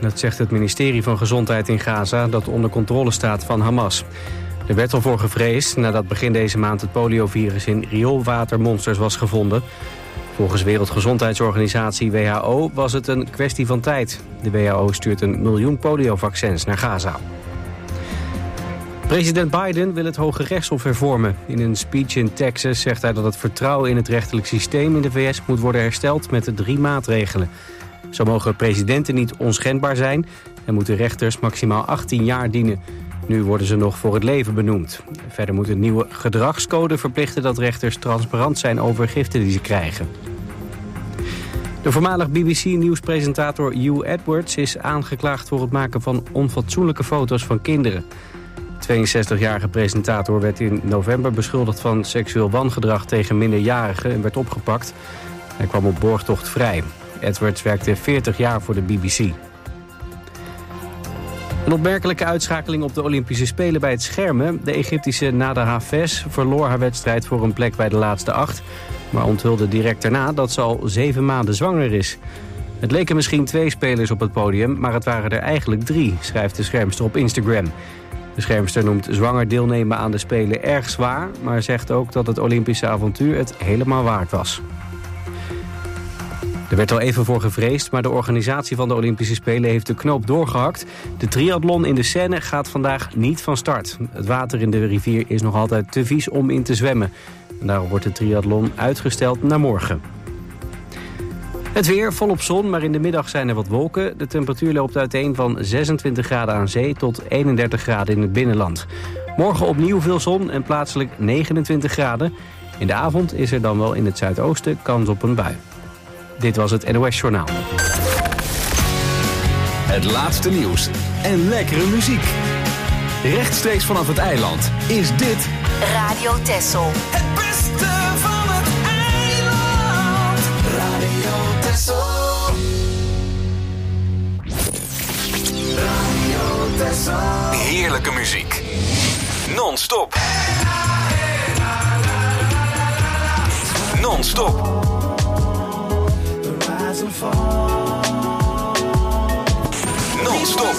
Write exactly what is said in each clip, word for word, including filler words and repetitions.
Dat zegt het ministerie van Gezondheid in Gaza, dat onder controle staat van Hamas. Er werd al voor gevreesd nadat begin deze maand het poliovirus in rioolwatermonsters was gevonden. Volgens Wereldgezondheidsorganisatie W H O was het een kwestie van tijd. De W H O stuurt een miljoen poliovaccins naar Gaza. President Biden wil het Hoge Rechtshof hervormen. In een speech in Texas zegt hij dat het vertrouwen in het rechterlijk systeem in de V S moet worden hersteld met de drie maatregelen. Zo mogen presidenten niet onschendbaar zijn en moeten rechters maximaal achttien jaar dienen. Nu worden ze nog voor het leven benoemd. Verder moet een nieuwe gedragscode verplichten dat rechters transparant zijn over giften die ze krijgen. De voormalig B B C-nieuwspresentator Hugh Edwards is aangeklaagd voor het maken van onfatsoenlijke foto's van kinderen. De tweeënzestigjarige presentator werd in november beschuldigd van seksueel wangedrag tegen minderjarigen en werd opgepakt. Hij kwam op borgtocht vrij. Edwards werkte veertig jaar voor de B B C. Een opmerkelijke uitschakeling op de Olympische Spelen bij het schermen. De Egyptische Nada Hafez verloor haar wedstrijd voor een plek bij de laatste acht, maar onthulde direct daarna dat ze al zeven maanden zwanger is. Het leken misschien twee spelers op het podium, maar het waren er eigenlijk drie, schrijft de schermster op Instagram. De schermster noemt zwanger deelnemen aan de Spelen erg zwaar, maar zegt ook dat het Olympische avontuur het helemaal waard was. Er werd al even voor gevreesd, maar de organisatie van de Olympische Spelen heeft de knoop doorgehakt. De triathlon in de Seine gaat vandaag niet van start. Het water in de rivier is nog altijd te vies om in te zwemmen. En daarom wordt de triathlon uitgesteld naar morgen. Het weer, volop zon, maar in de middag zijn er wat wolken. De temperatuur loopt uiteen van zesentwintig graden aan zee tot eenendertig graden in het binnenland. Morgen opnieuw veel zon en plaatselijk negenentwintig graden. In de avond is er dan wel in het zuidoosten kans op een bui. Dit was het N O S Journaal. Het laatste nieuws en lekkere muziek. Rechtstreeks vanaf het eiland is dit Radio Texel. Het beste van het eiland. Radio Texel. Radio Texel. heerlijke muziek. Non-stop. Non-stop. Non-stop.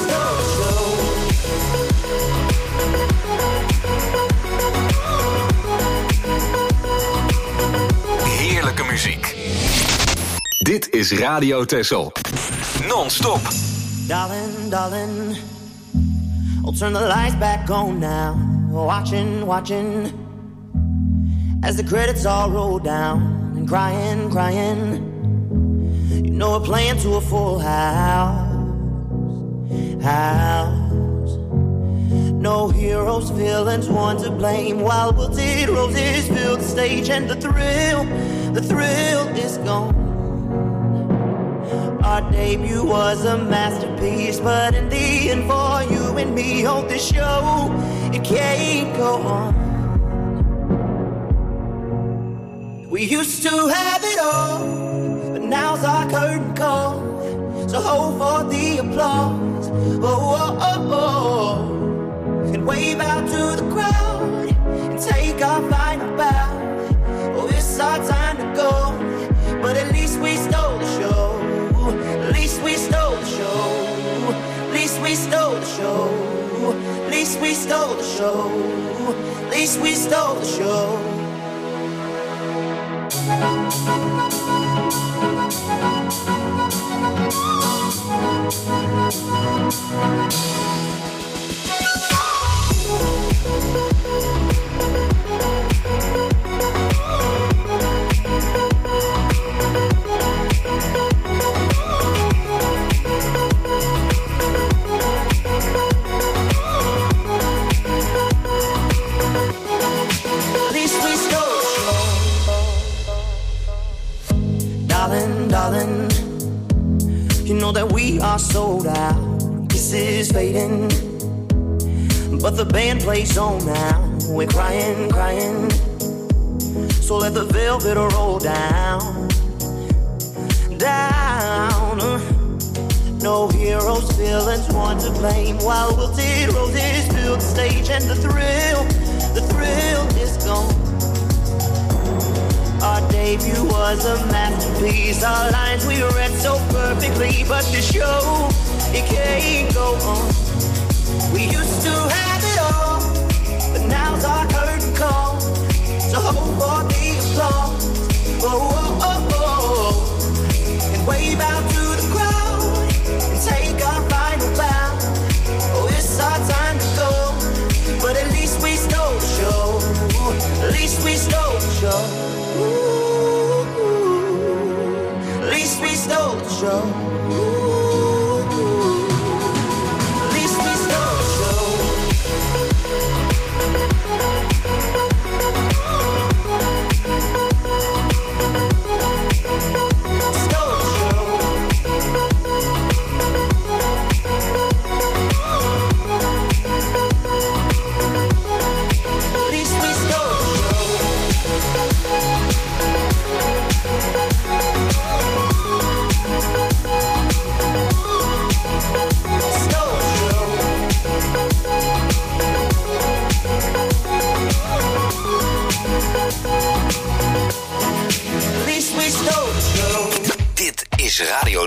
Heerlijke muziek. Dit is Radio Texel. Non-stop. Darling, darling, I'll turn the lights back on now. Watching, watching, as the credits all roll down. And crying, crying, you know we're playing to a full house. House. No heroes, villains, one to blame. While wilted roses fill the stage, and the thrill, the thrill is gone. Our debut was a masterpiece, but in the end, for you and me, on this show, it can't go on. We used to have it all, but now's our curtain call. So hold for the applause, oh, oh, oh, oh. And wave out to the crowd, and take our final bow. Oh, it's our time to go, but at least we stole the show. At least we stole the show. At least we stole the show. At least we stole the show. At least we stole the show. Darling, you know that we are sold out. This is fading, but the band plays on now. We're crying, crying, so let the velvet roll down, down. No heroes, villains, one to blame. While wilted roses fill the stage, and the thrill, the thrill is gone. Our debut was a masterpiece. Our lines we read so perfectly, but the show, it can't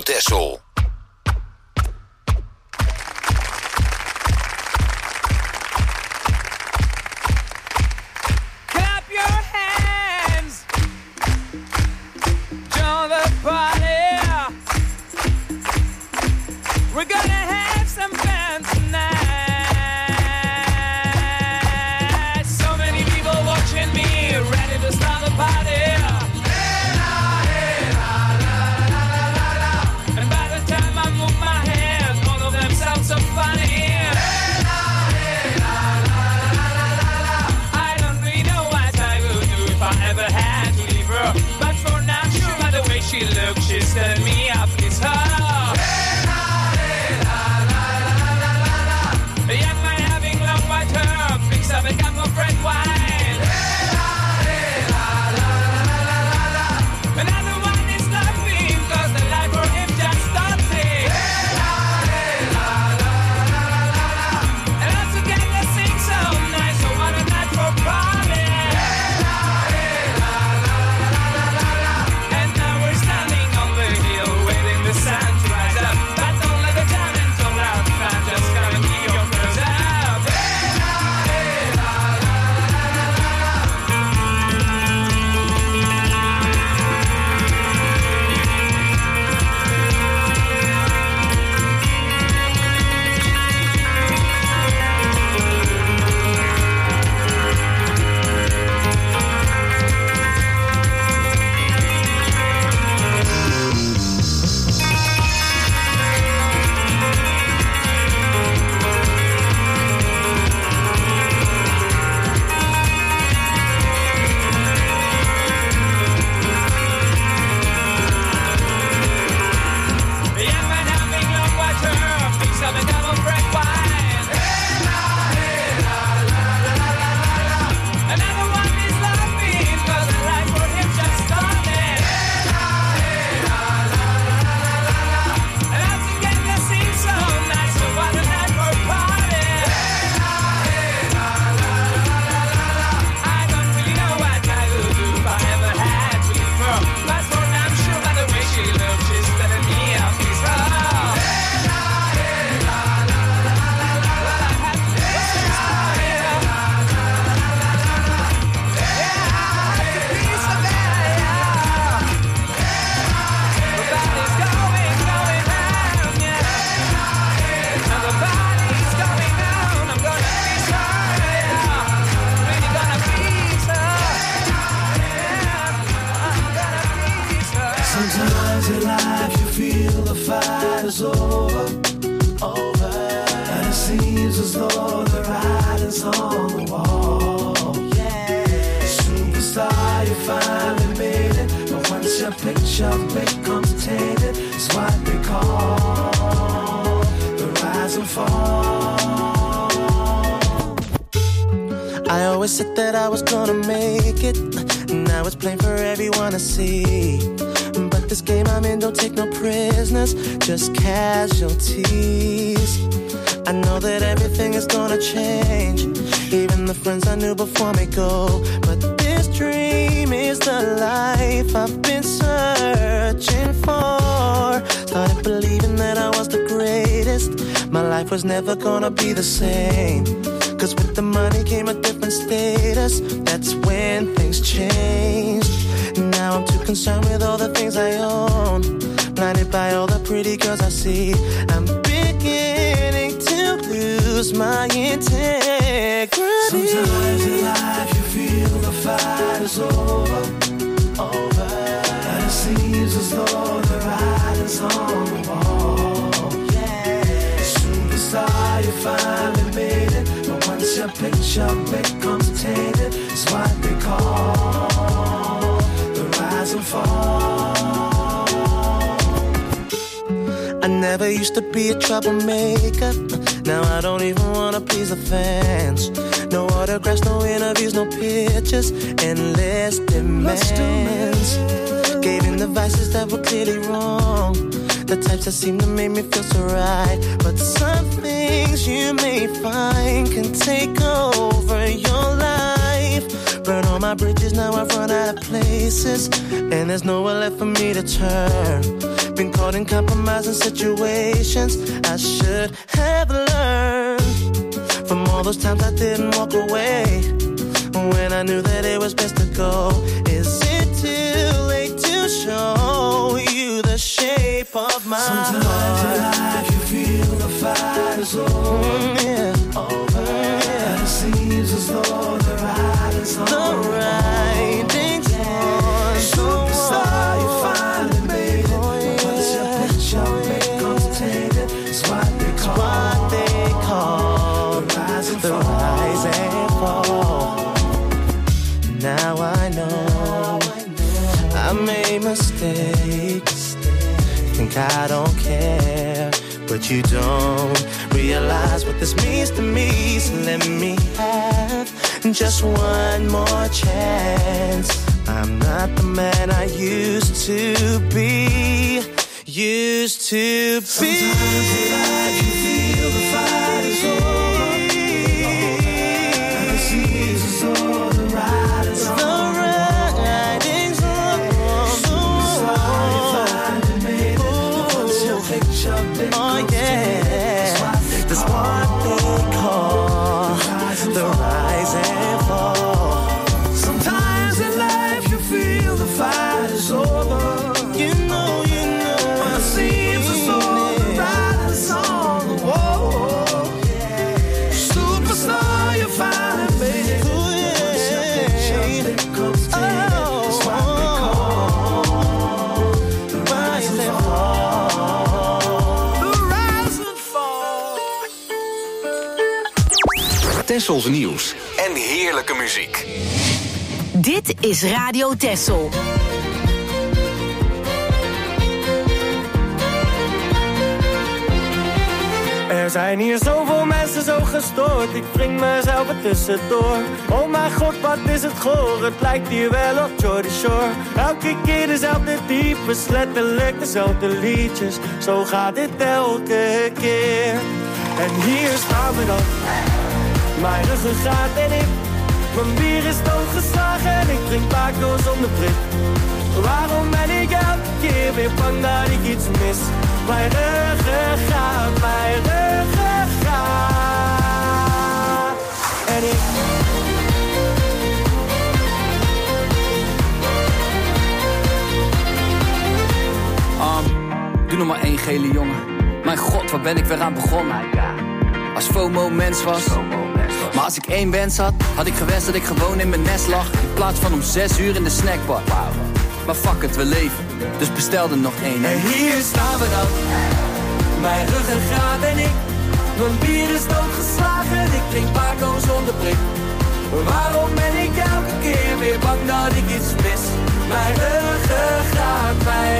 Texel. We're gonna have some fun tonight. So many people watching me, ready to start the party. And by the time I move my hands, all of them sound so funny. I don't really know what I would do if I ever had to leave her. But for now, sure by the way she looks, she's telling me I please her. A young man having long white hair picks up a cup of red wine. Another one is laughing cause the life for him just started. And all together sing so nice, so what a night for party. And now we're standing on the hill waiting the sun to rise up. But don't let the down and don't out the fan, just gotta keep your clothes up. A young man having long white hair picks up a cup of red wine. Another one is laughing cause the life for him just started. And all together sing so nice, so what a night for party. I don't really know what I would do if I ever had to leave her. But for now I'm sure by the way she looks, she's telling me I'll please her. Sometimes in life you feel the fight is over, over, and it seems as though the writing's on the wall. Yeah, superstar, you finally made it, but once your picture becomes tainted, it's what they call the rise and fall. I always said that I was gonna make it, now it's plain for everyone to see. But this game I'm in don't take no prisoners, just casualties. I know that everything is gonna change, even the friends I knew before me go. But this dream is the life I've been searching for. Started believing that I was the greatest, my life was never gonna be the same. Cause with the money came a different status, that's when things changed. Now I'm too concerned with all the things I own, blinded by all the pretty girls I see. I'm beginning to lose my integrity. Sometimes in life you feel the fight is over, over, and it seems as though the writing's on the wall. Yeah, superstar, you finally made it, but once your picture becomes tainted, it's what they call the rise and fall. I never used to be a troublemaker, now I don't even wanna please the fans. No autographs, no interviews, no pictures, endless demands. Gave in the vices that were clearly wrong, the types that seem to make me feel so right. But some things you may find can take over your life, burn all my bridges, now I've run out of places, and there's nowhere left for me to turn. Been caught in compromising situations I should have learned from all those times I didn't walk away when I knew that it was best to go. Is it too late to show you the shape of my Sometimes heart? in life you feel the fight is over, mm, yeah. over. Yeah. And it seems as though the writing's on the writing's on the superstar you finally made it. Oh, yeah. Once your picture becomes tainted, it's what they call, what they call the rise and the fall. rise and fall. Now I know I made mistakes. Think I don't care, but you don't realize what this means to me. So let me have just one more chance. I'm not the man I used to be. Used to be. Sometimes in life you feel the fight is over, and it seems as though the writing's on. The writing's on. Superstar you finally made it. But once your picture becomes Oh yeah, that's what they call the rise and fall. sometimes in life you feel the fight is over. You know, you know, And it seems as though the writing's on the wall. Superstar you finally made it. Ooh, yeah. Once your picture becomes tainted, it's what they call the rise and fall. The rise and fall. Tessels nieuws en heerlijke muziek. Dit is Radio Tessel. Er zijn hier zoveel mensen zo gestoord, ik wring mezelf er tussendoor. Oh mijn god, wat is het goor, het lijkt hier wel op Jordy Shore. Elke keer dezelfde types, letterlijk dezelfde liedjes. Zo gaat dit elke keer. En hier staan we dan, mijn ruggengraat en ik. Mijn bier is doodgeslagen en ik drink Paco zonder prik. Waarom ben ik elke keer weer bang dat ik iets mis? Mijn ruggengraat, mijn ruggengraat. En ik... Um, doe nog maar één gele jongen. Mijn god, waar ben ik weer aan begonnen? Als FOMO mens was. Maar als ik één wens had, had ik gewenst dat ik gewoon in mijn nest lag. In plaats van om zes uur in de snackbar. Maar fuck het, we leven, dus bestel er nog één. En hier staan we dan, mijn ruggengraat en ik. Mijn bier is doodgeslagen, ik drink Paco zonder prik. Waarom ben ik elke keer weer bang dat ik iets mis? Mijn ruggengraat, mijn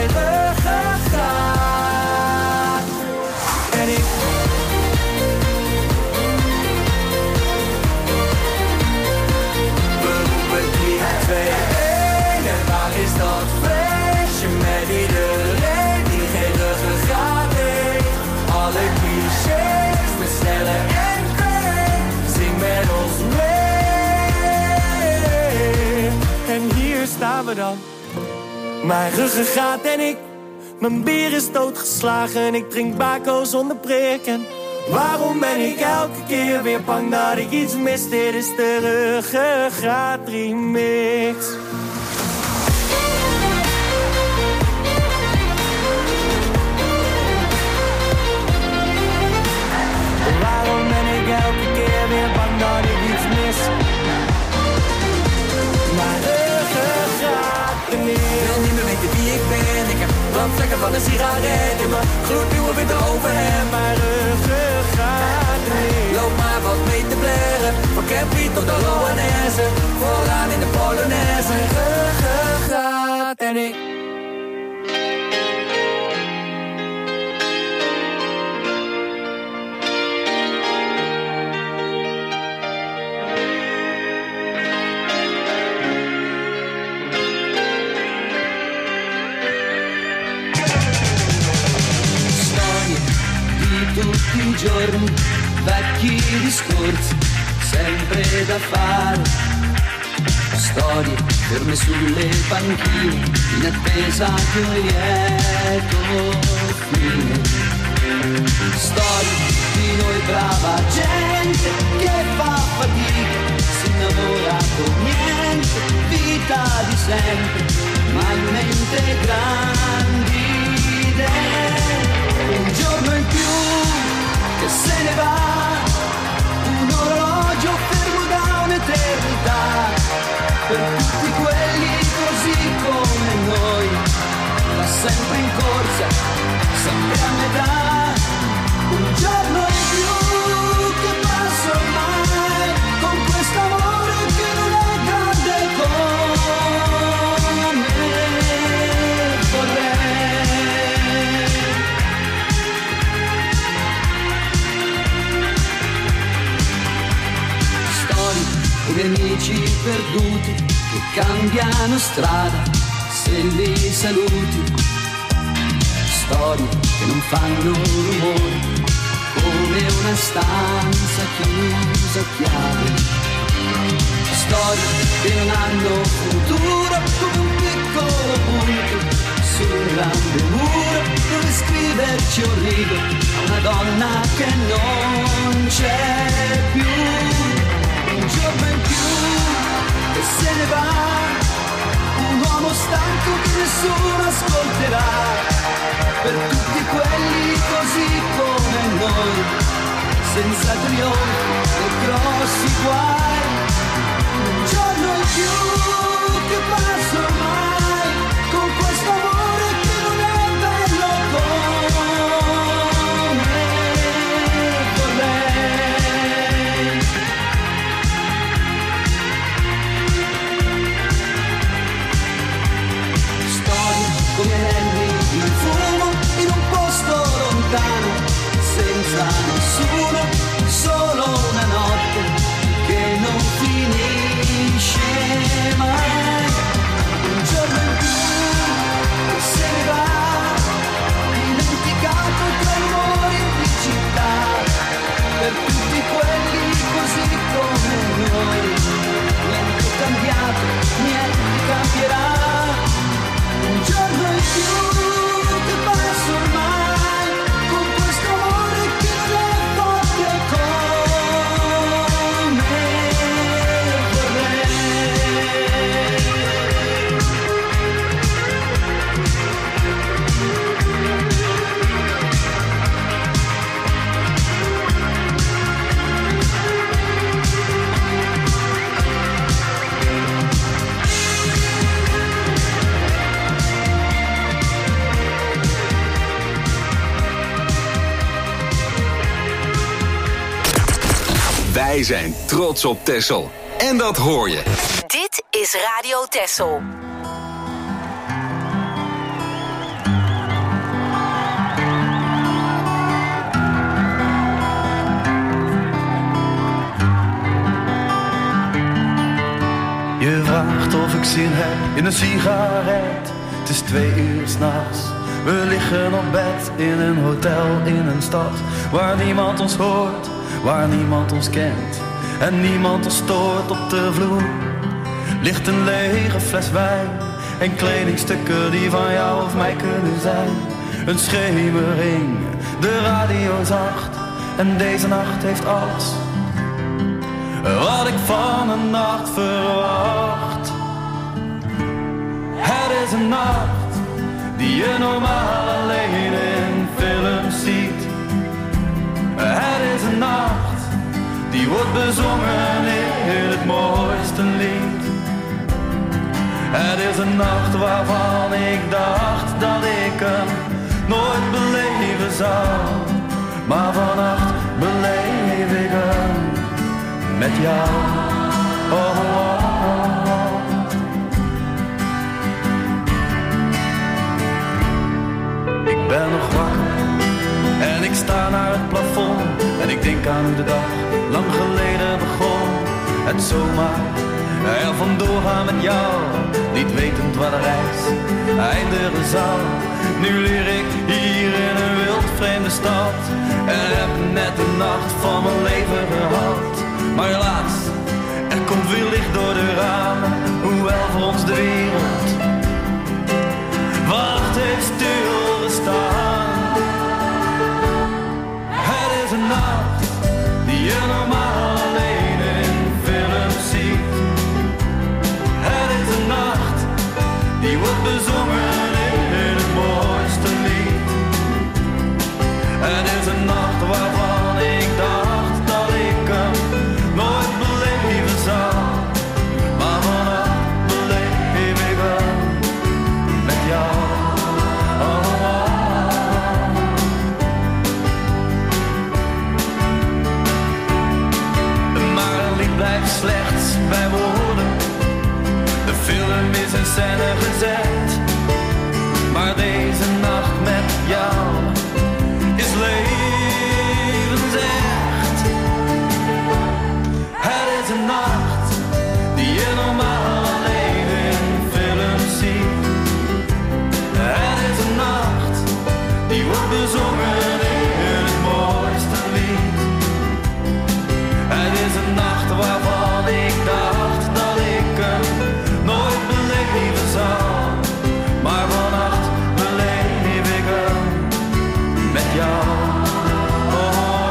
ruggengraat. En ik... We roepen drie, twee, één. En waar is dat feestje met iedereen die geen ruggengraat heeft? Alle clichés met sneller en kwijt. Zing met ons mee. En hier staan we dan, mijn ruggengraat en ik. Mijn bier is doodgeslagen, ik drink Baco zonder prik. En waarom ben ik elke keer weer bang dat ik iets mis? Dit is de ruggengraat remix. Waarom ben ik elke keer weer bang dat ik iets mis? Mijn ruggengraat remix. Ik wil niet meer weten wie ik ben. Ik heb brandvlekken van een sigaret in mijn gloednieuwe witte overhemd. Mijn ruggengraat remix. Loop maar wat mee te blaren, van Campy tot de Loanesse. Vooraan in de Polonaise. Mijn ruggengraat en ik. Tutti i giorni, vecchi discorsi, sempre da fare. Storie ferme sulle panchine in attesa di un lieto fine. Storie di noi brava gente che fa fatica, si innamora con niente, vita di sempre, ma in mente grandi idee. Un giorno in più che se ne va, un orologio fermo da un'eternità, per tutti quelli così come noi, da sempre in corsa, sempre a metà. Un giorno in più che passa ormai, con questo amore che non è grande come vorrei. Storie come amici perduti che cambiano strada se li saluti. Storie che non fanno rumore, come una stanza chiusa a chiave. Storie che non hanno futuro, come un piccolo punto su un grande muro, dove scriverci un rigo a una donna che non c'è più. Un giorno in più che se ne va, un uomo stanco che nessuno ascolterà, per tutti quelli così come noi, senza trionfi e grossi guai. Un giorno in più che passa ormai, con questo amore che non è bello come vorrei. Storie come anelli in fumo, in un posto lontano, senza nessuno, solo una notte che non finisce mai. Un giorno in più che se ne va, dimenticato tra i rumori di città, per tutti quelli così come noi. Niente è cambiato, niente cambierà. Un giorno in più che passa ormai, con questo amore che non è forte come vorrei. Wij zijn trots op Texel. En dat hoor je. Dit is Radio Texel. Je vraagt of ik zin heb in een sigaret. Het is twee uur 's nachts. We liggen op bed in een hotel in een stad waar niemand ons hoort, waar niemand ons kent en niemand ons stoort. Op de vloer ligt een lege fles wijn en kledingstukken die van jou of mij kunnen zijn. Een schemering, de radio zacht en deze nacht heeft alles wat ik van een nacht verwacht. Het is een nacht die je normaal alleen in films ziet. Het is een nacht die wordt bezongen in het mooiste lied. Het is een nacht waarvan ik dacht dat ik hem nooit beleven zou. Maar vannacht beleef ik hem met jou. Oh, oh, oh, oh. Ik ben nog wakker en ik sta naar het plafond en ik denk aan hoe de dag lang geleden begon. Het zomaar er vandoor gaan met jou, niet wetend waar de reis eindigen zal. Nu leer ik hier in een wild vreemde stad en heb net de nacht van mijn leven gehad. Maar helaas, er komt weer licht door de ramen, is een nacht die je normaal alleen in films ziet. Het is een nacht die wordt bezongen in het mooiste lied. Het is een nacht waarvan ik dacht dat ik hem nooit beleven zou. Maar vannacht beleef ik hem met jou. Blijft slechts bij woorden. De film is in scène gezet. Maar deze nacht met jou is levensecht. Het is een nacht die je normaal alleen in films ziet. Het is een nacht die wordt bezongen in het mooiste lied. Het is een nacht waarvan ik dacht dat ik hem nooit beleven zou. Maar vannacht beleef ik hem met jou. Oh.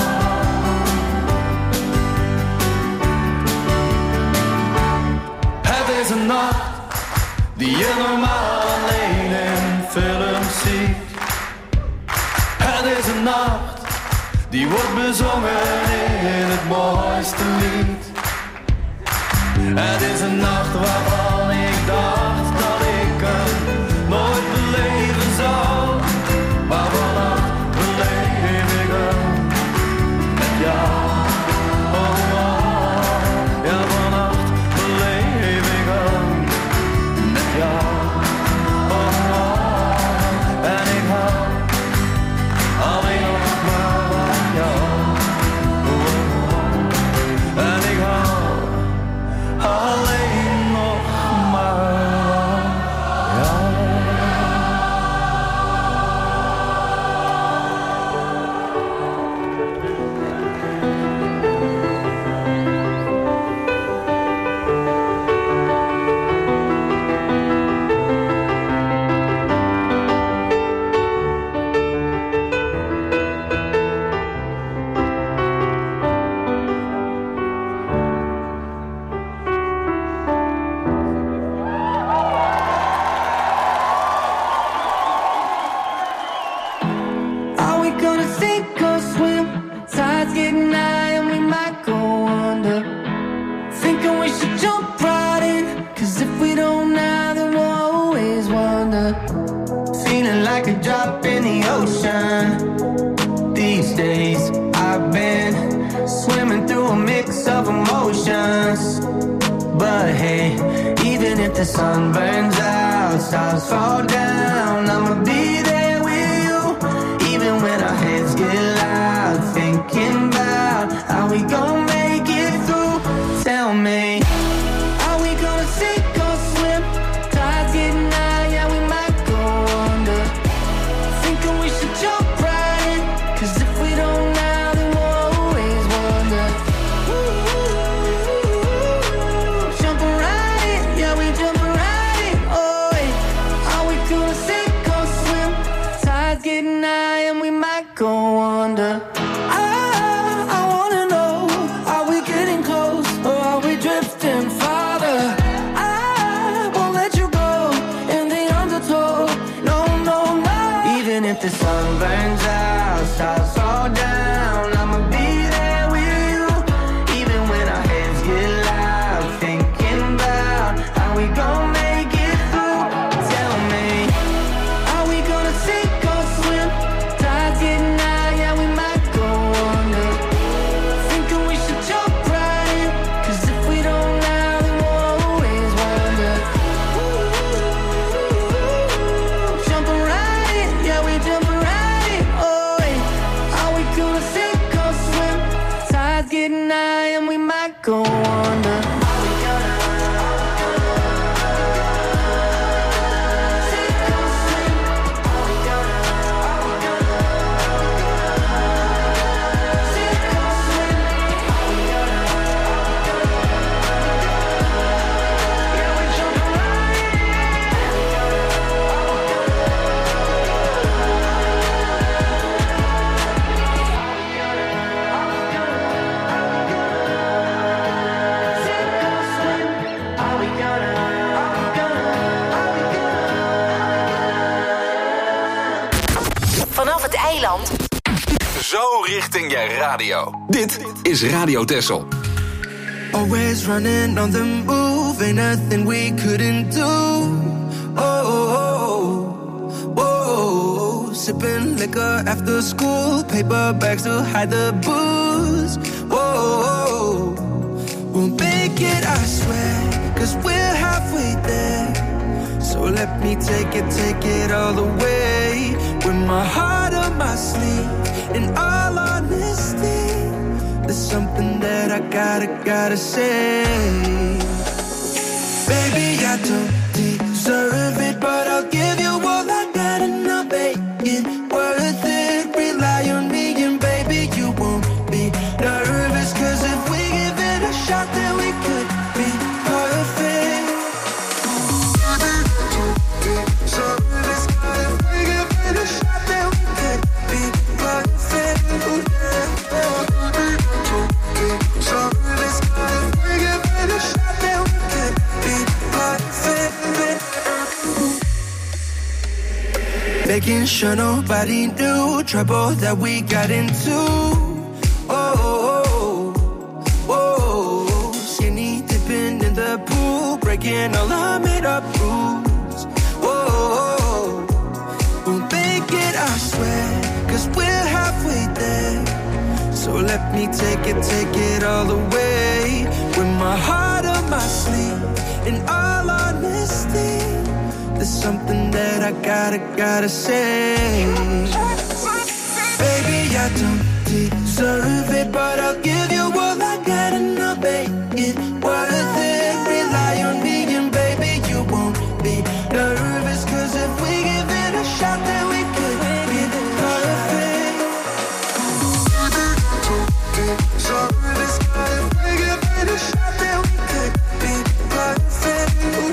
Het is een nacht die je normaal alleen in films ziet. Het is een nacht die wordt bezongen in het mooiste lied. Het is een nacht waarvan ik dacht dat ik hem nooit beleven zou. Maar vannacht beleef ik hem met jou. Oh, oh, ja, vannacht beleef ik hem met jou. Oh, oh, en ik hou alleen nog maar van jou. Oh, oh, en ik hou alleen nog maar van jou. Are we gonna sink or swim? Tide's getting high and we might go under. Thinking we should jump right in, cause if we don't now then we'll always wonder. Feeling like a drop in the ocean. These days I've been swimming through a mix of emotions. But hey, even if the sun burns out, stars fall down, I'ma be there with you. Even when our heads get loud, thinking about how we gon' make it through. Tell me, are we gonna sink or swim? Tide's getting high, yeah, we might go under. Thinking we should jump right in, cause if we don't now, then we'll always wonder. Jumping right in, yeah, we jumping right in. Oh, yeah. Are we gonna sink or swim? Tide's getting high and we might go under. richting je radio. Dit is Radio Texel. Always running on the move, ain't nothing we couldn't do. Oh, oh, oh, oh. Sipping liquor after school, paper bags to hide the booze. Whoa, oh, we'll make it, I swear, cause we're halfway there. So let me take it, take it all the way. With my heart on my sleeve, in all honesty, there's something that I gotta, gotta say. Baby, I don't deserve it, but I'll give you all I got and I'll make it worth it. Rely on me and baby, you won't be nervous, cause if we give it a shot, then we could be perfect. So if we give it a shot, then we could be perfect. So if we give it a shot, then we could be perfect. Making sure nobody knew trouble that we got into. Oh, oh, oh, oh. Skinny dipping in the pool, breaking all our made up rules. Oh, we'll make it, I swear, cause we're halfway there. So let me take it, take it all the way. With my heart on my sleeve, in all honesty, there's something that I gotta, gotta say. Baby, I don't deserve it, but I'll give you all I got and I'll make it worth it. Rely on me and baby, you won't be nervous, cause if we give it a shot, then we could be perfect. So if we give it a shot, then we could be perfect.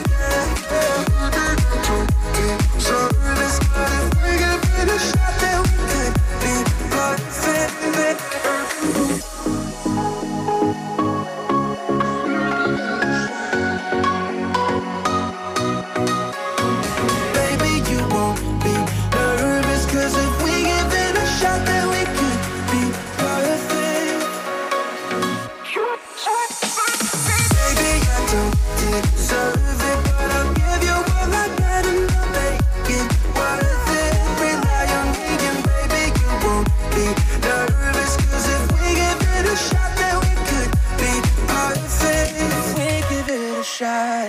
So if we give it a shot, then we could be perfect. Baby, you won't be nervous, cause if we give it a shot, then we could be perfect. Baby, I don't deserve it, but I'll give you all I got and I'll make it worth it. Rely on me and baby, you won't be nervous, cause if we give it a shot, then we could be perfect. If we give it a shot.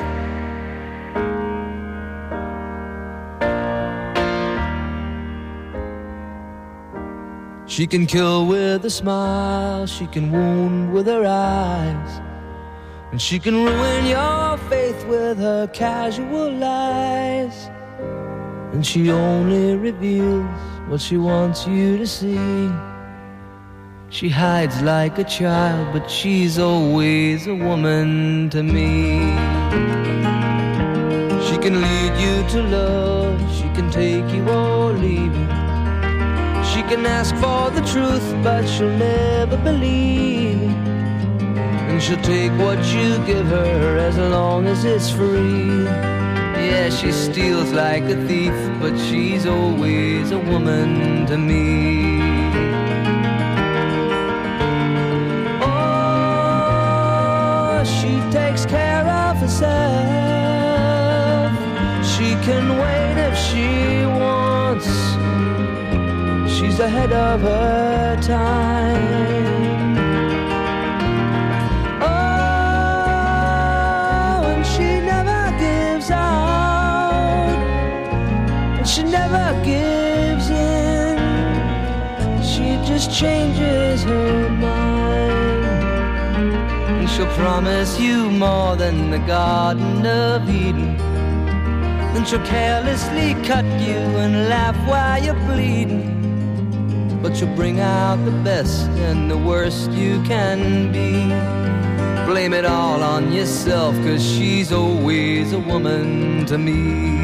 She can kill with a smile, she can wound with her eyes, and she can ruin your faith with her casual lies. And she only reveals what she wants you to see. She hides like a child, but she's always a woman to me. She can lead you to love, she can take you or leave you. She can ask for the truth, but she'll never believe. And she'll take what you give her as long as it's free. Yeah, she steals like a thief, but she's always a woman to me. Oh, she takes care of herself. She can wait if she wants. She's ahead of her time. Oh, and she never gives out, and she never gives in. She just changes her mind, and she'll promise you more than the Garden of Eden. Then she'll carelessly cut you and laugh while you're bleeding. But you'll bring out the best and the worst you can be. Blame it all on yourself, cause she's always a woman to me.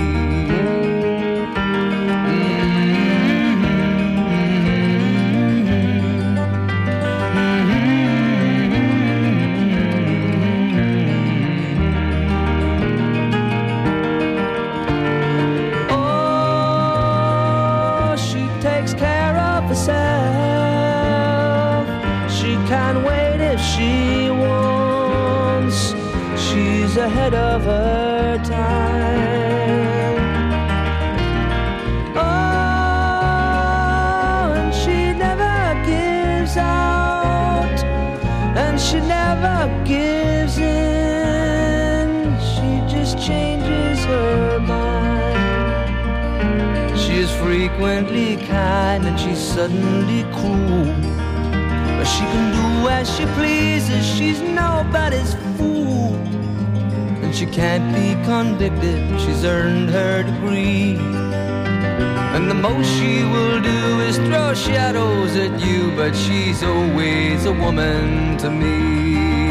Oh, she takes care of herself. can wait if she wants. She's ahead of her time. Oh, and she never gives out, and she never gives in. She just changes her mind. She is frequently kind and she's suddenly cruel, but she can do as she pleases. She's nobody's fool, and she can't be convicted. She's earned her degree, and the most she will do is throw shadows at you, but she's always a woman to me.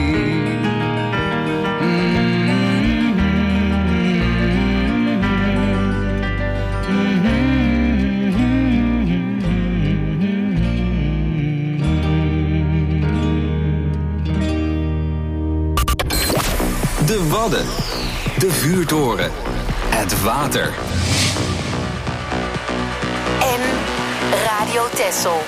De Wadden, de vuurtoren, het water. En Radio Texel.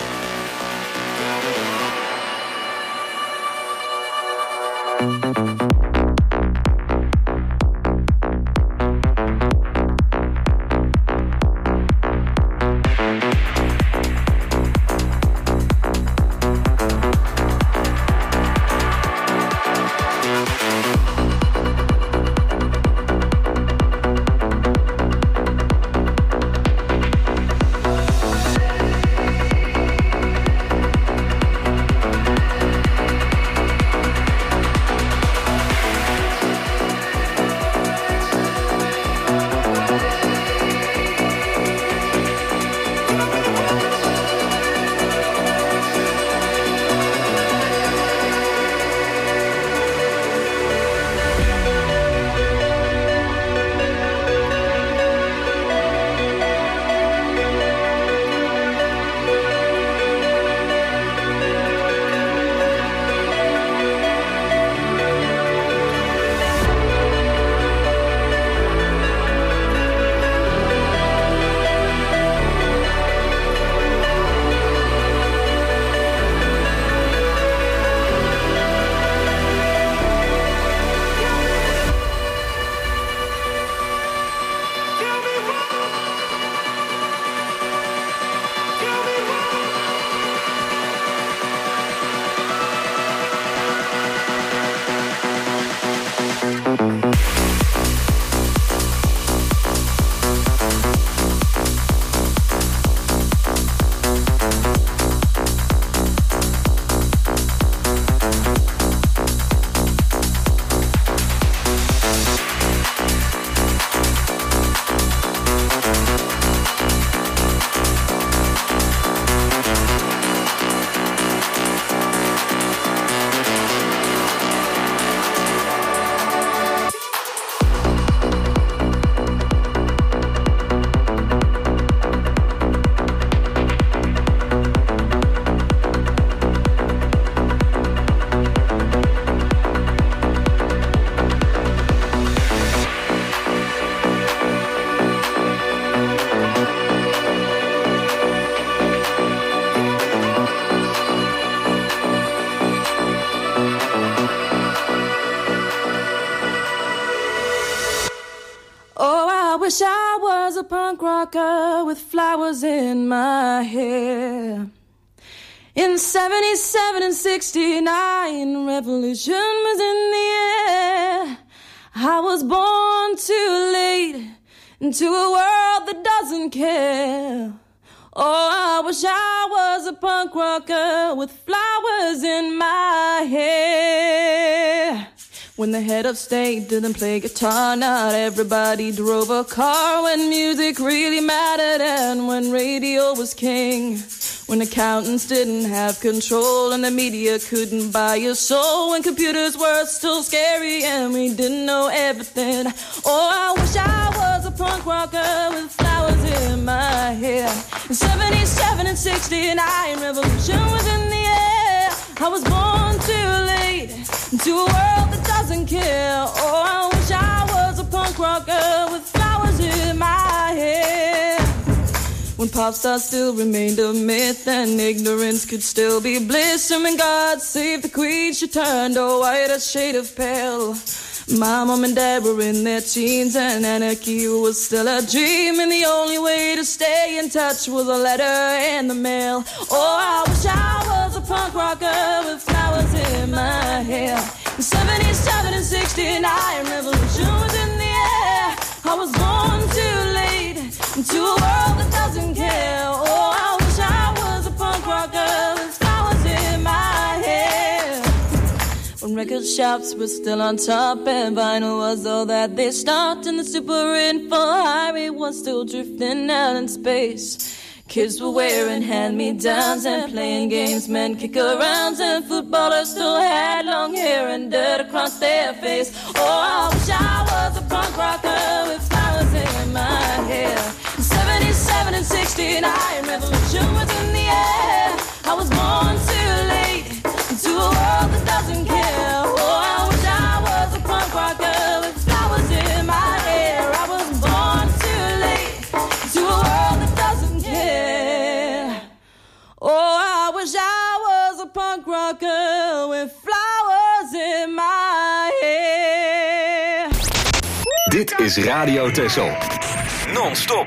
wish I was a punk rocker with flowers in my hair. In seventy-seven and sixty-nine, revolution was in the air. I was born too late into a world that doesn't care. Oh, I wish I was a punk rocker with flowers in my hair. When the head of state didn't play guitar, not everybody drove a car. When music really mattered and when radio was king. When accountants didn't have control and the media couldn't buy your soul. When computers were still scary and we didn't know everything. Oh, I wish I was a punk rocker with flowers in my hair. In seventy-seven and sixty-nine, revolution was in the air. I was born too late into a world that doesn't care. Oh, I wish I was a punk rocker with flowers in my hair. When pop stars still remained a myth and ignorance could still be bliss. And when God save the queen, she turned a white, a shade of pale. My mom and dad were in their teens and anarchy was still a dream. And the only way to stay in touch was a letter in the mail. Oh, I wish I was a punk rocker with flowers in my hair. In seventy-seven and sixty-nine, revolution was in the air. I was born too late into a world that doesn't care. Oh, I wish I was a punk rocker with flowers in my hair. When record shops were still on top and vinyl was all that they stopped, and the super info highway was still drifting out in space. Kids were wearing hand-me-downs and playing games, men kick-arounds, and footballers still had long hair and dirt across their face. Oh, I wish I was a punk rocker with flowers in my hair. In seventy-seven and sixty-nine, revolution was in the air. I was born too late into a world that doesn't care. Oh, I wish I was a punk rocker with flowers in my hair. I was born too late into a world that doesn't care. Oh, I wish I was a punk rocker with flowers in my hair. Dit is Radio Texel. Non-stop.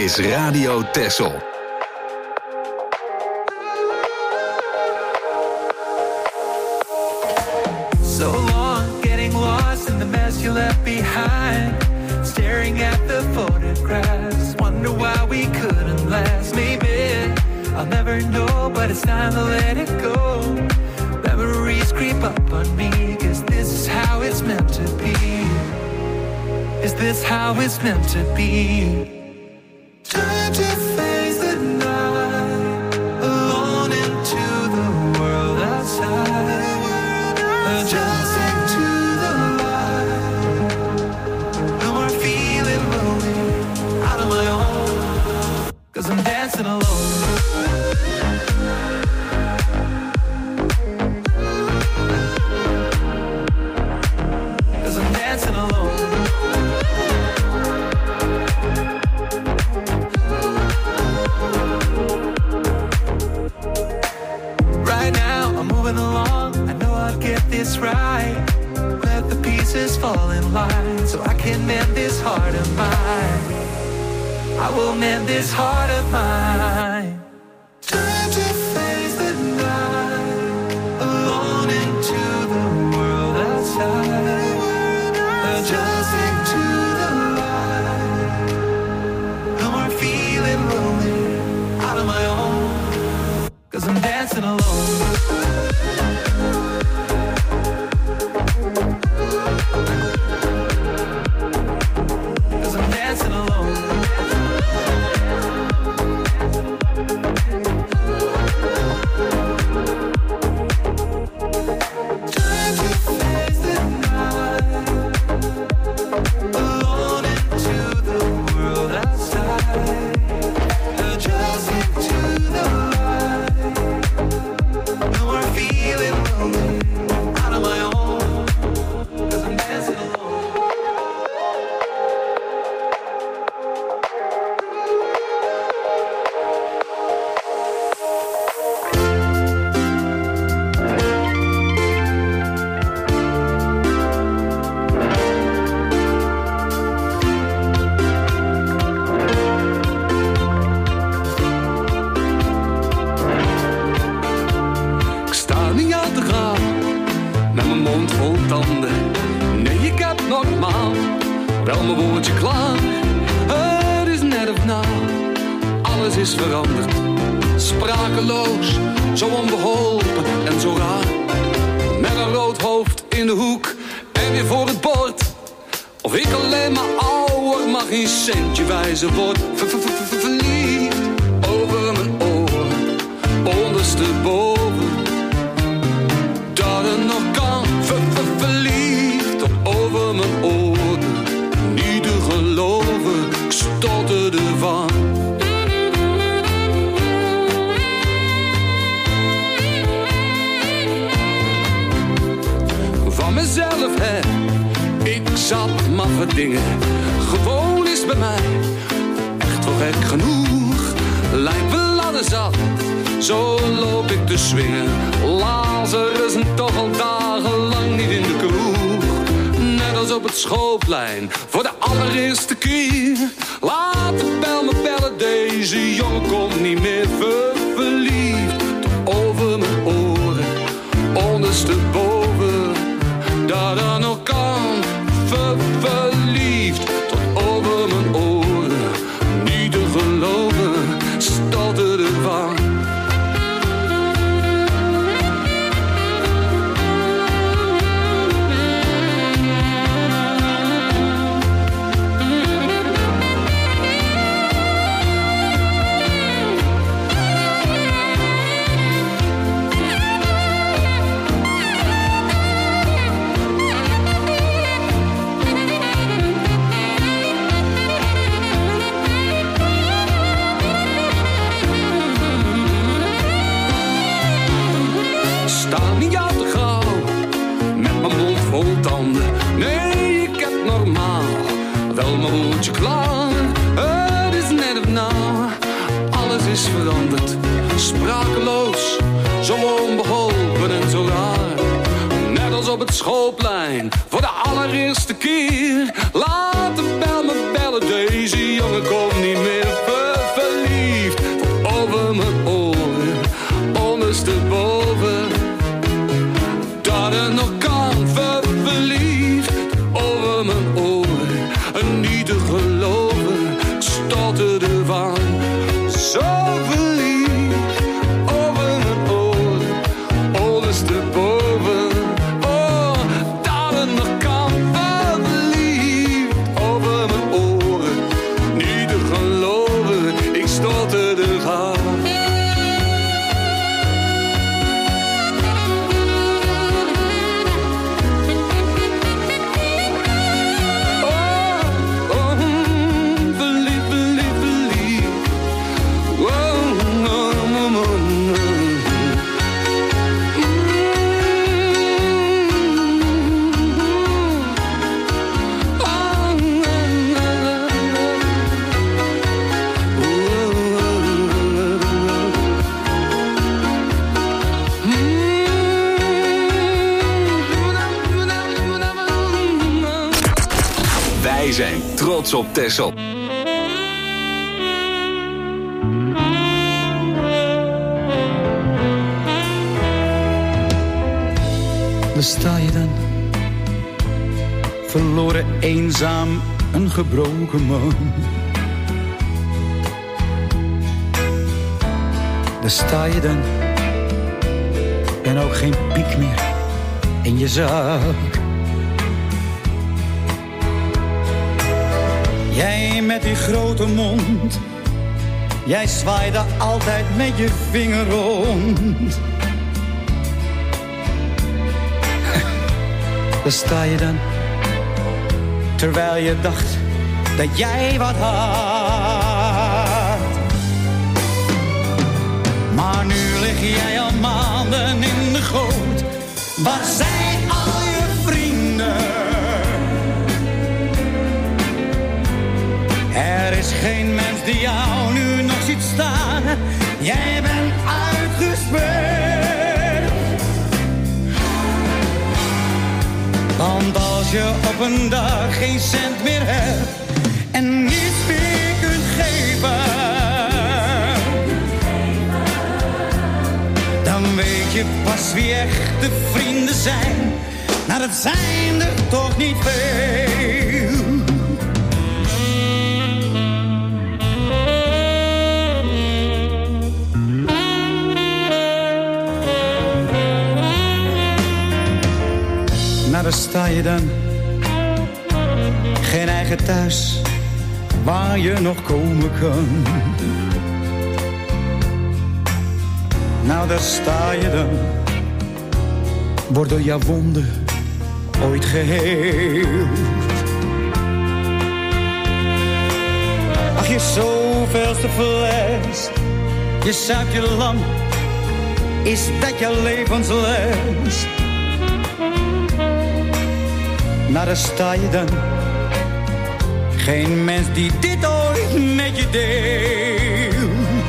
is Radio Texel. So long getting lost in the mess you left behind, staring at the photographs, wonder why we couldn't last. Maybe I'll never know, but it's time to let it go. Memories creep up on me, cause this is how it's meant to be. Is this how it's meant to be? Time to face the night, alone into the world outside. Just into the light. No more feeling lonely, out on my own, cause I'm dancing alone. Cause I'm dancing alone. Right now I'm moving along, I know I'll get this right. Let the pieces fall in line, so I can mend this heart of mine. I will mend this heart of mine. Time to face the night, alone into the world outside. Just into the light. No more feeling lonely, out on my own, cause I'm dancing alone. Cause I'm dancing alone. Time to face the night, alone into the world outside. Just into the light. No more feeling lonely, out on my own, cause I'm dancing alone. Ik sta niet aan te gaan, met mijn mond vol tanden. Nee, ik heb normaal wel mijn woordje klaar. Het is net of na, alles is veranderd. Sprakeloos, zo onbeholpen en zo raar. Met een rood hoofd in de hoek en weer voor het bord. Of ik alleen maar ouder, mag geen centje wijzen word. Ver- ver- ver- ver- Verliefd over mijn oren, ondersteboven. Dat het nog kan, ver- ver- verliefd tot over mijn oren. Niet te geloven, ik stotterde van. Van mezelf, hè, ik zat maffe dingen. Gewoon is bij mij echt wel gek genoeg. Lijkt wel ladder zat, zo loop ik te swingen. Lazarus en toch al dagenlang niet in de kroeg. Net als op het schoolplein, voor de allereerste keer. Laat de bel me bellen, deze jongen komt niet meer. Ver- Verliefd tot over mijn oren, ondersteboven. Dat er nog kan, ver- verliefd tot over mijn oren. Niet te geloven, stotterde van. Sta niet aan te gaan, met mijn mond vol tanden. Nee, ik heb normaal wel mijn woordje klaar. Het is net of na, alles is veranderd. Sprakeloos, zo onbeholpen en zo raar. Net als op het schoolplein, voor de allereerste keer. Laat de bel me bellen, deze jongen komt niet meer ver. Wij zijn trots op Texel. Daar sta je dan, verloren, eenzaam, een gebroken man. Daar sta je dan, en ook geen piek meer in je zak. Jij met die grote mond, jij zwaaide altijd met je vinger rond. Daar sta je dan, terwijl je dacht dat jij wat had. Maar nu lig jij al maanden in de goot. Waar zijn al je vrienden? Er is geen mens die jou nu nog ziet staan. Jij bent uitgespeeld. Want als je op een dag geen cent meer hebt en niets meer kunt geven, dan weet je pas wie echte vrienden zijn. Nou, dat zijn er toch niet veel. Nou, daar sta je dan, geen eigen thuis waar je nog komen kan. Nou, daar sta je dan, wordt door jouw wonden ooit geheeld. Ach, je zoveelste fles, je zuipt je lam, is dat jouw levensles? Nou, daar sta je dan, geen mens die dit ooit met je deelt.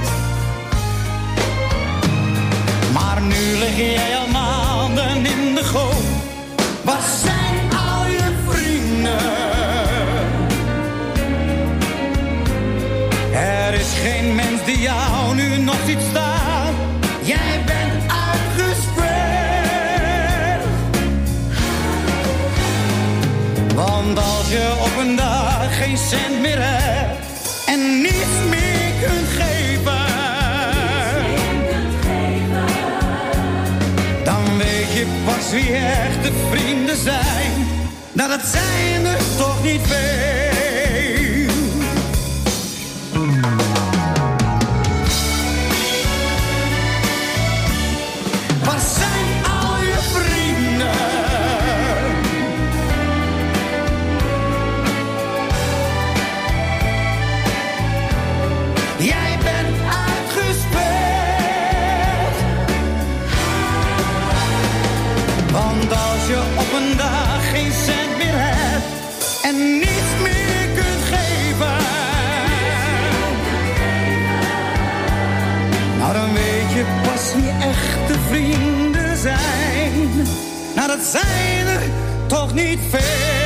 Maar nu lig jij al maanden in de goot. Waar zijn al je vrienden? Er is geen mens die jou nu nog ziet staan. Jij bent uitgespeeld. Want als je op een dag geen cent meer hebt en niets meer kunt geven, dan weet je pas wie echte vrienden zijn. Nou, dat zijn er toch niet veel. Waar zijn al je vrienden? Jij bent uitgespeeld. Want als je op een dag geen cent meer hebt en niets meer kunt geven, nou, dan weet je pas wie echte vrienden zijn. Nou, dat zijn er toch niet veel.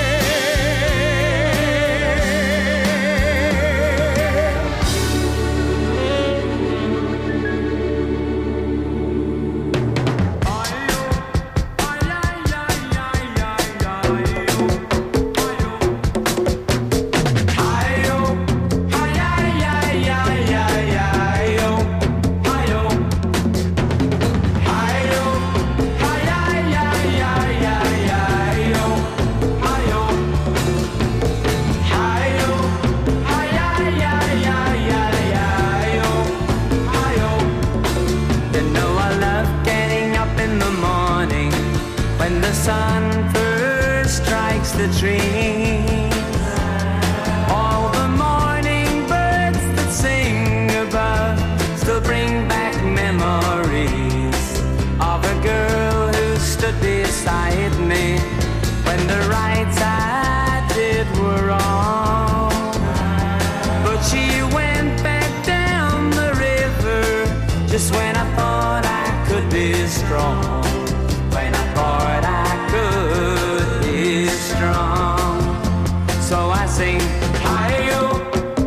So I sing, hi-yo,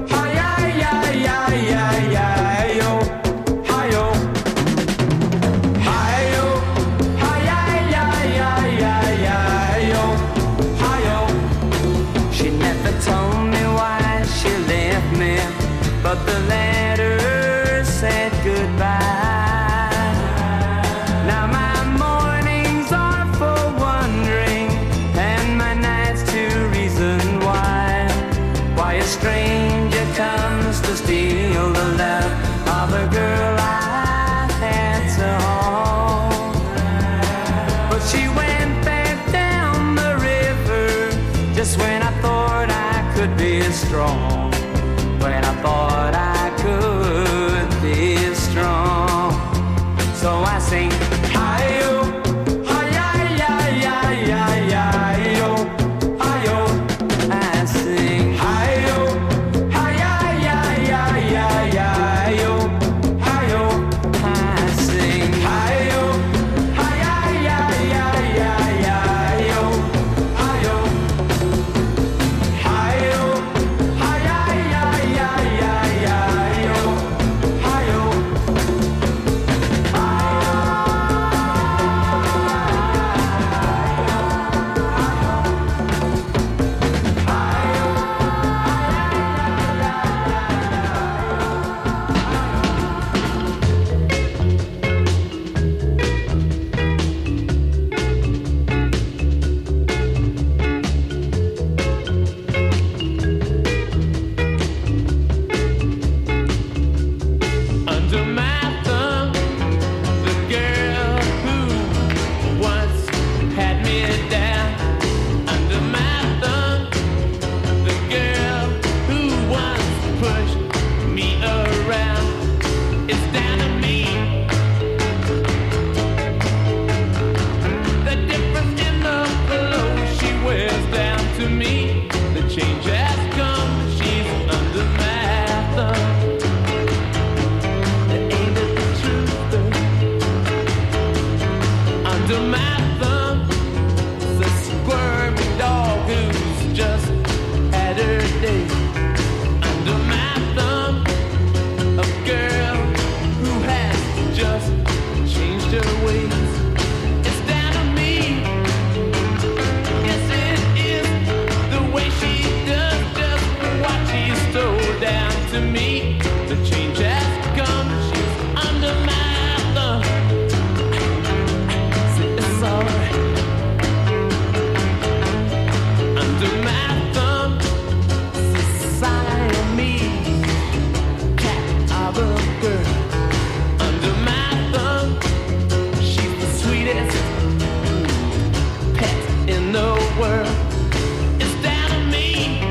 hi-yi-yi-yi-yi-yi-yo, hi-yo, hi-yo, hi-yi-yi-yi-yi-yi-yo, hi-yo. She never told me why she left me, but the letter said goodbye. Now my mornings are for wondering, and my nights to reason why. Why a stranger comes to steal the love of a girl I had so hold. But she went back down the river just when I thought I could be strong. When I thought I could be strong. So I sing, hi-yo, hi-yi-yi-yi-yi-yi-yo, hi-yo. I sing, hi-yo, hi-yi-yi-yi-yi-yi-yo, hi-yo. I sing, hi-yo, hi-yi-yi-yi-yi-yi-yo, hi-yo. Hi-yo, hi-yi-yi-yi-yi-yi-yo, hi-yo. Under my thumb, the girl who once had me down. Under my thumb, the girl who once pushed me around. It's down to me. The difference in the clothes she wears down to me. The change has come. She's under my thumb. Under my thumb, the squirmy dog who's just had her day. Under my thumb, a girl who has just changed her ways. It's down to me. Yes, it is the way she does just what she stole down to me. The change has come. She's under my thumb. It's alright. Under my thumb, Siamese cat of a girl. Under my thumb, she's the sweetest pet in the world. It's down to me.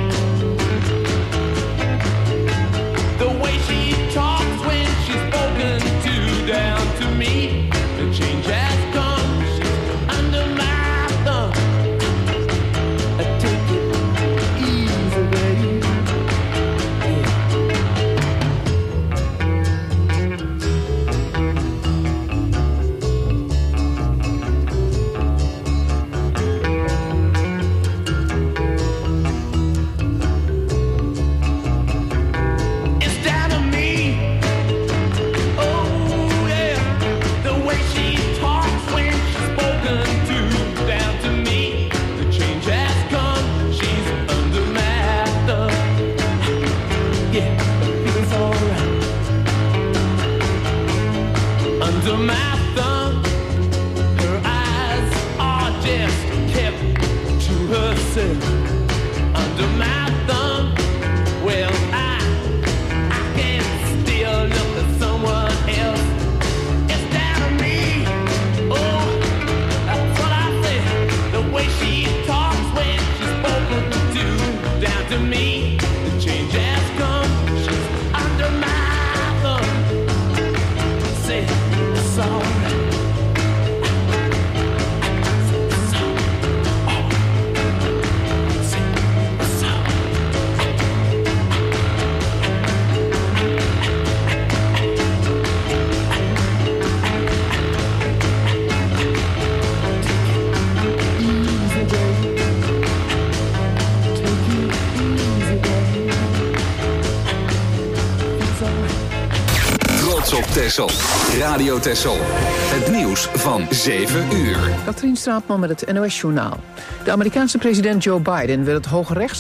The way she talks when she's spoken to down to me. The change has come. Under my thumb, I take it easy, baby. It's down to me. Oh yeah, the way she talks when she's spoken to down to me. The change has come. She's under my thumb. Yeah, it feels alright. Under my thumb, her eyes are just kept to herself. Under my thumb, well I I can still look at someone else. It's down to me. Oh, that's what I say. The way she talks when she's spoken to down to me. The change has come. She's under my thumb. Say it's alright. It's alright. Say it's alright. Texel. Radio Texel. Het nieuws van zeven uur. Katrien Straatman met het N O S-journaal. De Amerikaanse president Joe Biden wil het Hoge Rechtshof